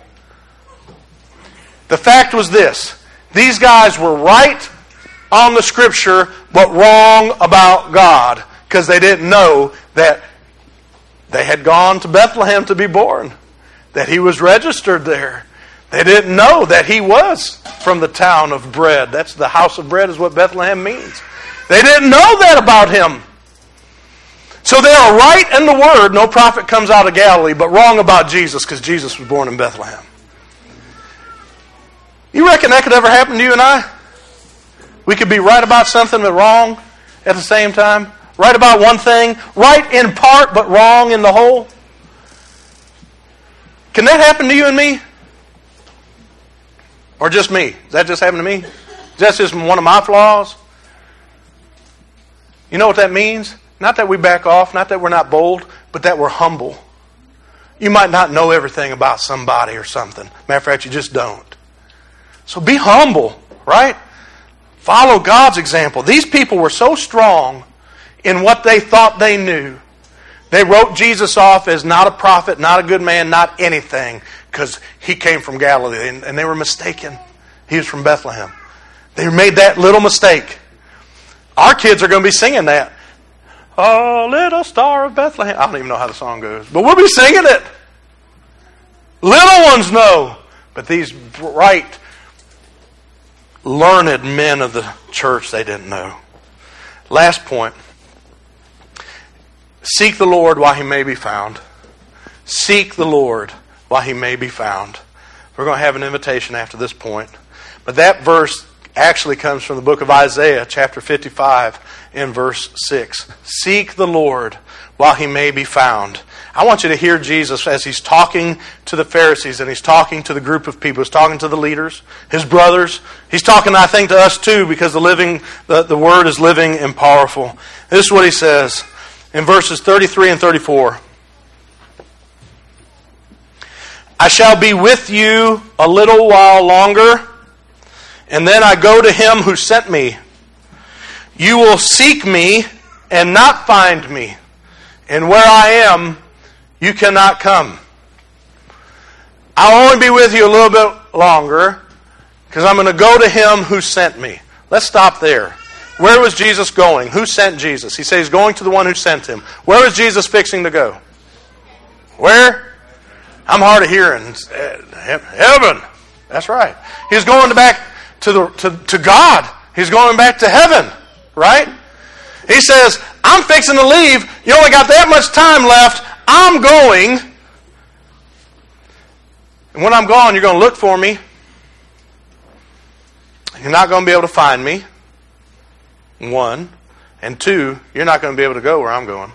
The fact was this. These guys were right on the Scripture, but wrong about God, because they didn't know that they had gone to Bethlehem to be born, that He was registered there. They didn't know that He was from the town of bread. That's the house of bread is what Bethlehem means. They didn't know that about Him. So they are right in the Word, no prophet comes out of Galilee, but wrong about Jesus, because Jesus was born in Bethlehem. You reckon that could ever happen to you and I? We could be right about something but wrong at the same time? Right about one thing, right in part but wrong in the whole? Can that happen to you and me? Or just me? Does that just happen to me? Is that just one of my flaws? You know what that means? Not that we back off, not that we're not bold, but that we're humble. You might not know everything about somebody or something. Matter of fact, you just don't. So be humble, right? Follow God's example. These people were so strong in what they thought they knew. They wrote Jesus off as not a prophet, not a good man, not anything, because he came from Galilee, and they were mistaken. He was from Bethlehem. They made that little mistake. Our kids are going to be singing that. Oh, little star of Bethlehem. I don't even know how the song goes, but we'll be singing it. Little ones know. But these bright, learned men of the church, they didn't know. Last point. Seek the Lord while He may be found. Seek the Lord while He may be found. We're going to have an invitation after this point. But that verse actually comes from the book of Isaiah, chapter 55, in verse 6. Seek the Lord while He may be found. I want you to hear Jesus as He's talking to the Pharisees and He's talking to the group of people. He's talking to the leaders, His brothers. He's talking, I think, to us too, because the Word is living and powerful. This is what He says in verses 33 and 34. I shall be with you a little while longer, and then I go to Him who sent me. You will seek me and not find me, and where I am, you cannot come. I'll only be with you a little bit longer because I'm going to go to Him who sent me. Let's stop there. Where was Jesus going? Who sent Jesus? He says He's going to the one who sent Him. Where was Jesus fixing to go? Where? I'm hard of hearing. Heaven. That's right. He's going back to God. He's going back to heaven. Right? He says, I'm fixing to leave. You only got that much time left. I'm going. And when I'm gone, you're going to look for me. You're not going to be able to find me. 1. And 2, you're not going to be able to go where I'm going.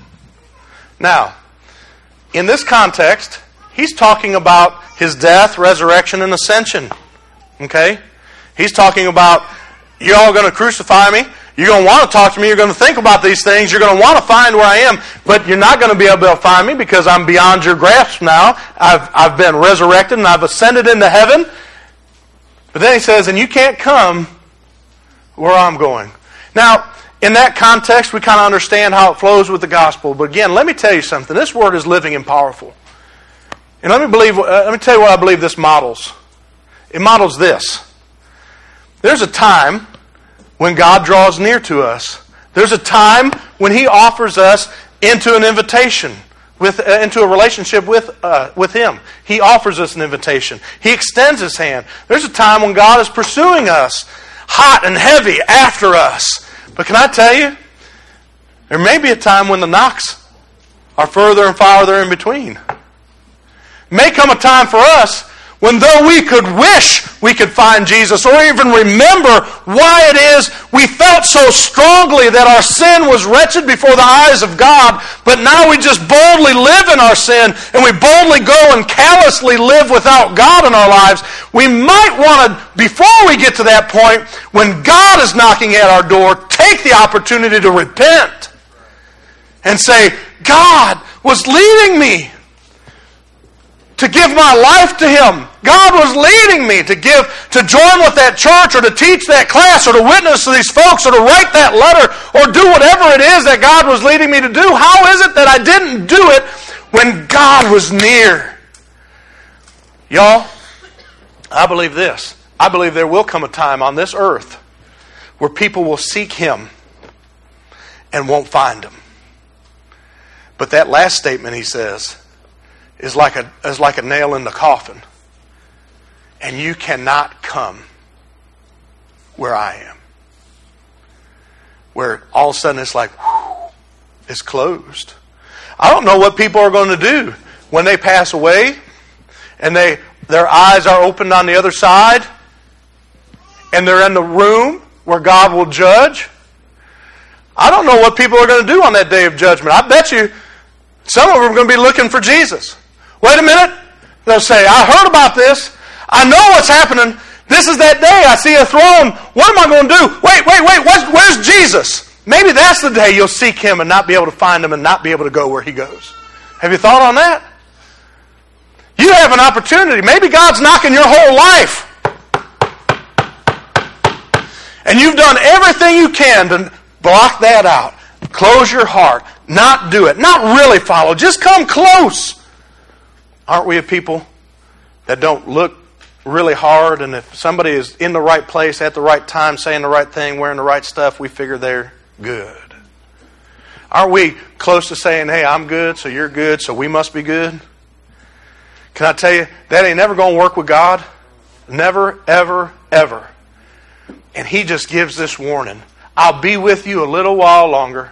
Now, in this context, He's talking about His death, resurrection, and ascension. Okay? He's talking about, you're all going to crucify me. You're going to want to talk to me. You're going to think about these things. You're going to want to find where I am. But you're not going to be able to find me because I'm beyond your grasp now. I've been resurrected and I've ascended into heaven. But then He says, and you can't come where I'm going. Now, in that context, we kind of understand how it flows with the gospel. But again, let me tell you something. This Word is living and powerful. And let me tell you what I believe this models. It models this. There's a time when God draws near to us. There's a time when He offers us into an invitation, into a relationship with Him. He offers us an invitation. He extends His hand. There's a time when God is pursuing us, hot and heavy after us. But can I tell you, there may be a time when the knocks are further and farther in between. May come a time for us when though we could wish we could find Jesus or even remember why it is we felt so strongly that our sin was wretched before the eyes of God, but now we just boldly live in our sin and we boldly go and callously live without God in our lives, we might want to, before we get to that point, when God is knocking at our door, take the opportunity to repent and say, God was leading me to give my life to Him. God was leading me to join with that church or to teach that class or to witness to these folks or to write that letter or do whatever it is that God was leading me to do. How is it that I didn't do it when God was near? Y'all, I believe this. I believe there will come a time on this earth where people will seek Him and won't find Him. But that last statement He says is like a nail in the coffin. And you cannot come where I am. Where all of a sudden it's like, whew, it's closed. I don't know what people are going to do when they pass away and their eyes are opened on the other side and they're in the room where God will judge. I don't know what people are going to do on that day of judgment. I bet you some of them are going to be looking for Jesus. Wait a minute. They'll say, I heard about this. I know what's happening. This is that day. I see a throne. What am I going to do? Wait. Where's Jesus? Maybe that's the day you'll seek Him and not be able to find Him and not be able to go where He goes. Have you thought on that? You have an opportunity. Maybe God's knocking your whole life. And you've done everything you can to block that out. Close your heart. Not do it. Not really follow. Just come close. Aren't we a people that don't look really hard, and if somebody is in the right place at the right time, saying the right thing, wearing the right stuff, we figure they're good? Aren't we close to saying, hey, I'm good, so you're good, so we must be good? Can I tell you, that ain't never going to work with God. Never, ever, ever. And He just gives this warning. I'll be with you a little while longer,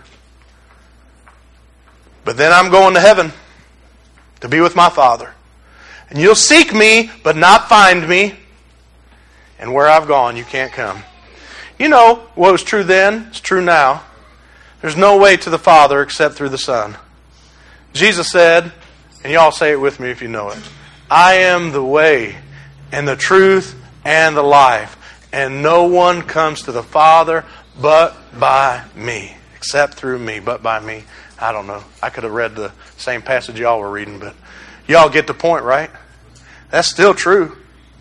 but then I'm going to heaven to be with my Father. And you'll seek me, but not find me. And where I've gone, you can't come. You know, what was true then is true now. There's no way to the Father except through the Son. Jesus said, and y'all say it with me if you know it, I am the way and the truth and the life. And no one comes to the Father but by me. Except through me, but by me. I don't know. I could have read the same passage y'all were reading, but y'all get the point, right? That's still true.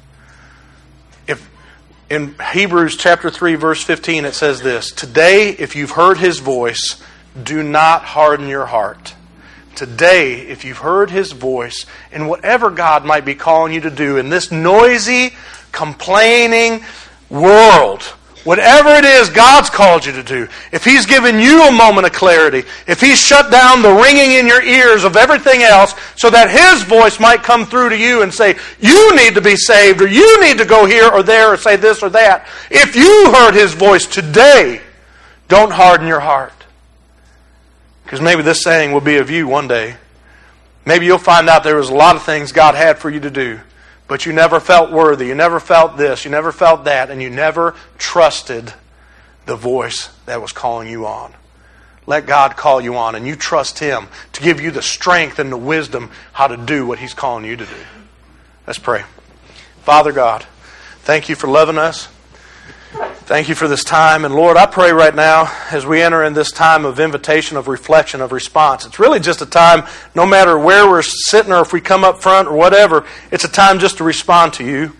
If in Hebrews chapter 3, verse 15, it says this, today, if you've heard His voice, do not harden your heart. Today, if you've heard His voice, in whatever God might be calling you to do in this noisy, complaining world, whatever it is God's called you to do, if He's given you a moment of clarity, if He's shut down the ringing in your ears of everything else so that His voice might come through to you and say, you need to be saved, or you need to go here or there or say this or that. If you heard His voice today, don't harden your heart. Because maybe this saying will be of you one day. Maybe you'll find out there was a lot of things God had for you to do, but you never felt worthy. You never felt this. You never felt that. And you never trusted the voice that was calling you on. Let God call you on, and you trust Him to give you the strength and the wisdom how to do what He's calling you to do. Let's pray. Father God, thank You for loving us. Thank You for this time. And Lord, I pray right now as we enter in this time of invitation, of reflection, of response. It's really just a time, no matter where we're sitting or if we come up front or whatever, it's a time just to respond to You.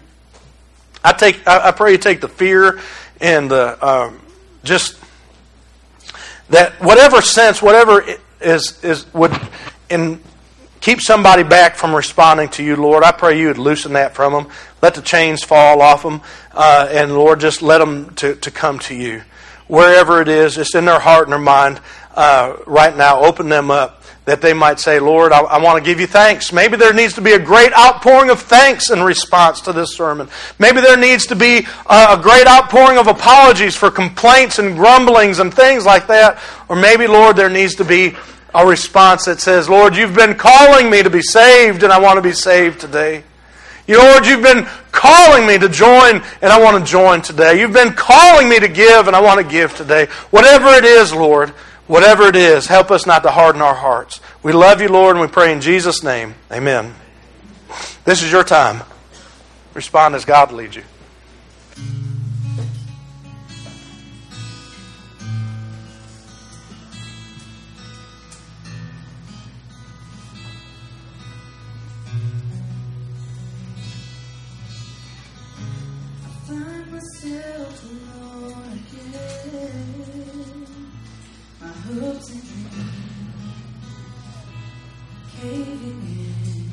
I pray You take the fear and the just that whatever sense, whatever is would keep somebody back from responding to You, Lord. I pray You would loosen that from them. Let the chains fall off them. And Lord, just let them to come to You. Wherever it is, just in their heart and their mind right now, open them up that they might say, Lord, I want to give You thanks. Maybe there needs to be a great outpouring of thanks in response to this sermon. Maybe there needs to be a great outpouring of apologies for complaints and grumblings and things like that. Or maybe, Lord, there needs to be a response that says, Lord, You've been calling me to be saved, and I want to be saved today. Lord, You've been calling me to join, and I want to join today. You've been calling me to give, and I want to give today. Whatever it is, Lord, whatever it is, help us not to harden our hearts. We love You, Lord, and we pray in Jesus' name. Amen. This is your time. Respond as God leads you. Hopes and dreams caving in.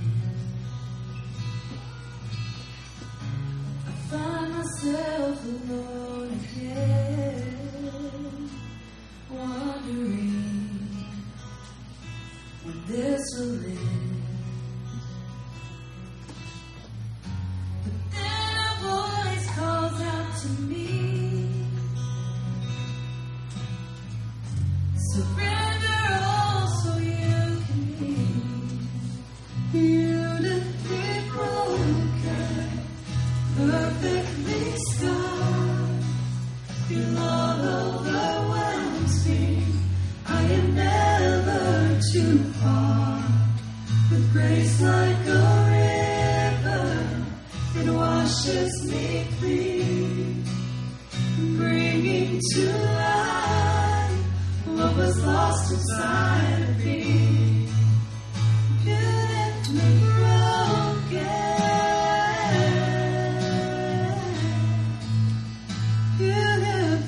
I find myself alone again, wondering when this will end. But then a voice calls out to me, surrender all so you can be beautifully broken, perfectly scarred. Your love overwhelms me. I am never too far. With grace like a river, it washes me clean, bringing to life what was lost inside of me. You left me broken. You have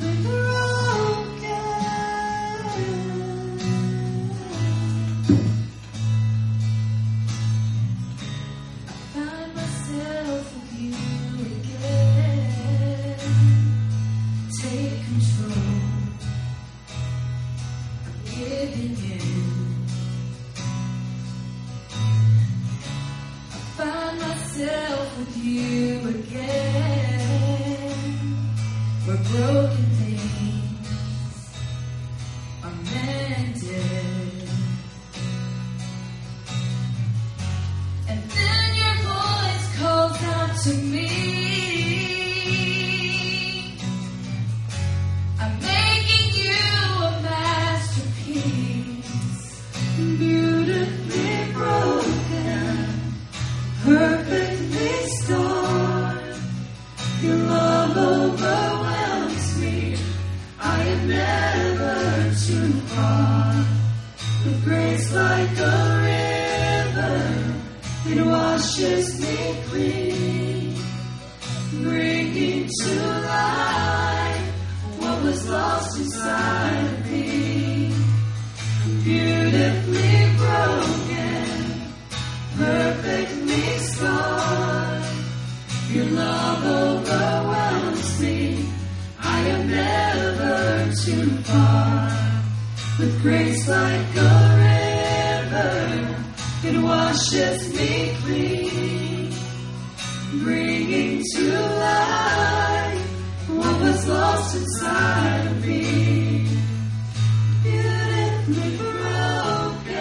like a river, it washes me clean, bringing to life what was lost inside of me. Beautifully broken, perfectly scarred, your love overwhelms me. I am never too far. With grace like a river, it washes me clean, bringing to life what was lost inside of me. Beautifully broken,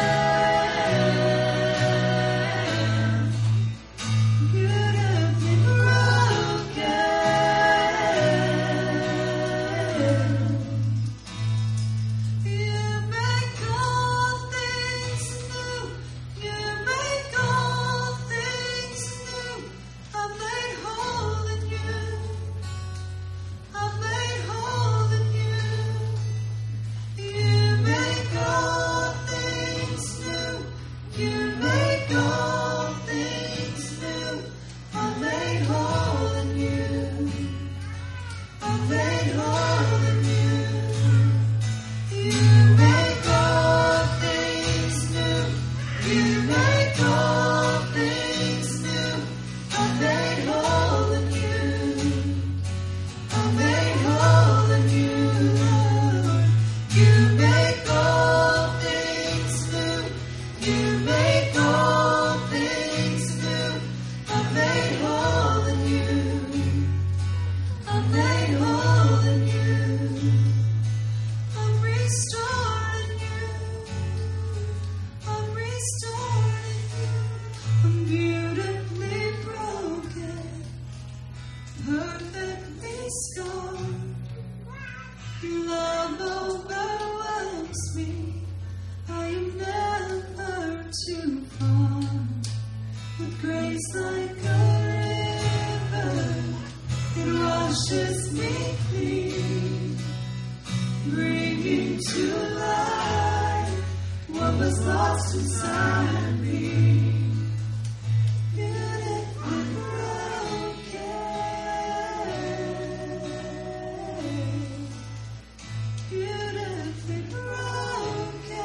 beautifully broken. You make all things new. You make all things new. I'm made whole in you. I'm made whole in you. You make all things new. You make all things new. I'm made whole in you. I'm made whole in you. You make all things new. You make all things new. I'm made whole in you. I'm made whole in you. You make all things new. You make all things new. I'm made whole in you. I'm made whole in you. I'm restored in you. I'm restored in you. I'm beautifully broken, perfectly scarred. Your love overwhelms me. I am never too far. With grace like a river, it washes me clean, bringing to life what was lost inside of me. Beautifully broken, beautifully broken.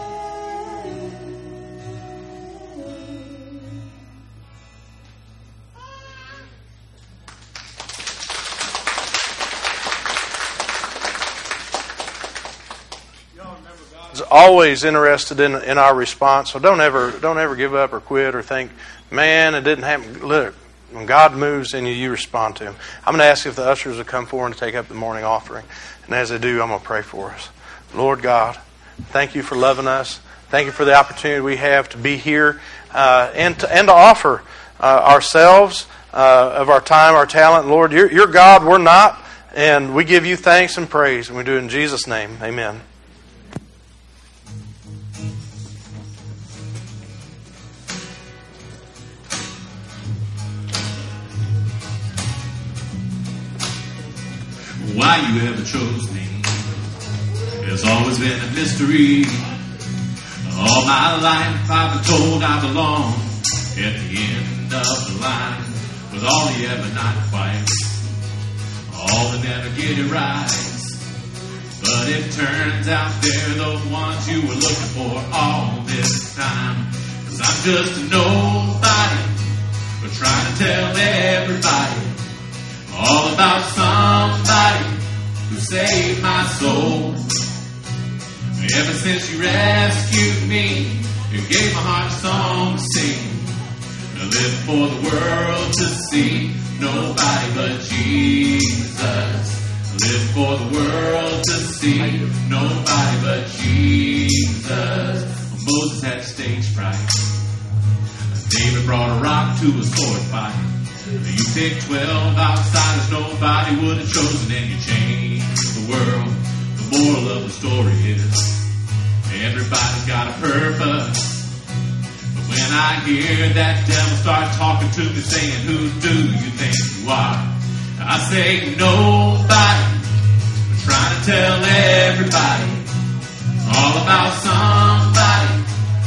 Is always interested in our response. So don't ever give up or quit or think, man, it didn't happen. Look, when God moves in you, you respond to Him. I'm going to ask if the ushers will come forward and take up the morning offering. And as they do, I'm going to pray for us. Lord God, thank you for loving us. Thank you for the opportunity we have to be here and to offer ourselves, of our time, our talent. Lord, you're God, we're not. And we give you thanks and praise. And we do it in Jesus' name. Amen. Why you ever chose me has always been a mystery. All my life I've been told I belong at the end of the line, with all the ever not quite, all that never get it right. But it turns out they're the ones you were looking for all this time. 'Cause I'm just a nobody, but trying to tell everybody all about somebody who saved my soul. Ever since you rescued me, you gave my heart a song to sing. I live for the world to see. Nobody but Jesus. Live for the world to see. Nobody but Jesus. Moses had stage fright. David brought a rock to a sword fight. You picked 12 outsiders nobody would have chosen, and you changed the world. The moral of the story is everybody's got a purpose. But when I hear that devil start talking to me saying, who do you think you are? I say nobody, but trying to tell everybody all about somebody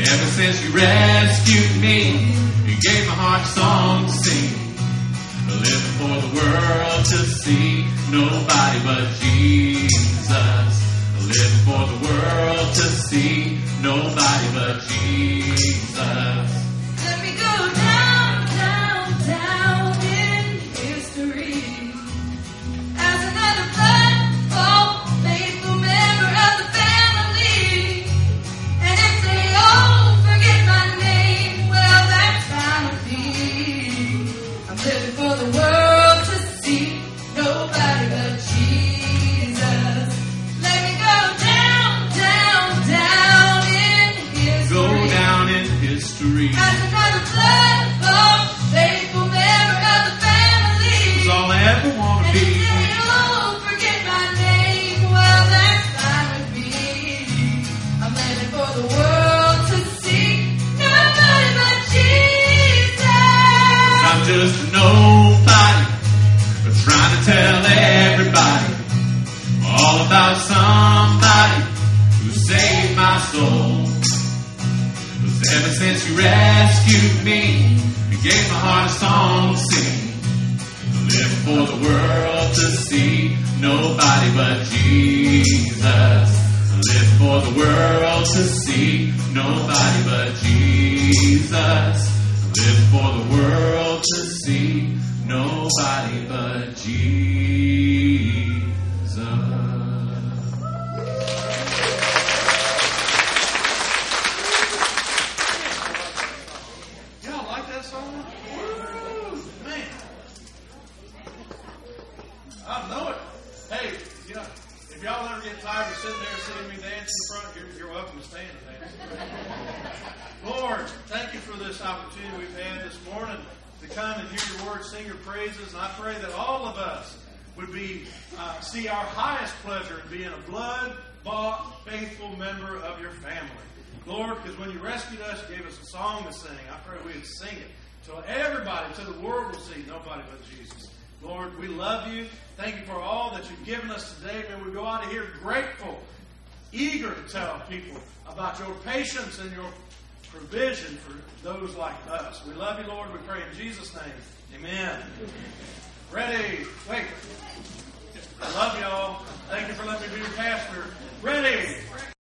Ever since you rescued me, you gave my heart a song to sing. Living for the world to see, nobody but Jesus. Living for the world to see, nobody but Jesus. Let me go down, down, down in history as another blood-bought, faithful member of the family. And if they all forget my name, well, that's fine with me. I'm living for the world to see, nobody but Jesus. Let me go down, down, down in history. Go down in history. As another blood-bought, faithful member of the family. That's all I ever want to And if be. they all forget my name, well, that's fine with me. I'm living for the world to see, nobody but Jesus. I'm just a nobody, but trying to tell everybody all about somebody who saved my soul. 'Cause ever since you rescued me, you gave my heart a song to sing. Live for the world to see, nobody but Jesus. Live for the world to see, nobody but Jesus. Live for the world to see, nobody but Jesus. Y'all like that song? Woo! Man. I know it. Hey, you know, if y'all ever get tired of sitting there seeing me dance in front, you're welcome to stand and dance. Lord, thank you for this opportunity we've had this morning to come and hear your word, sing your praises. And I pray that all of us would be see our highest pleasure in being a blood-bought, faithful member of your family. Lord, because when you rescued us, you gave us a song to sing. I pray we'd sing it till everybody, till the world will see nobody but Jesus. Lord, we love you. Thank you for all that you've given us today. May we go out of here grateful, eager to tell people about your patience and your provision for those like us. We love you, Lord. We pray in Jesus' name. Amen. Ready? Wait. I love y'all. Thank you for letting me be your pastor. Ready?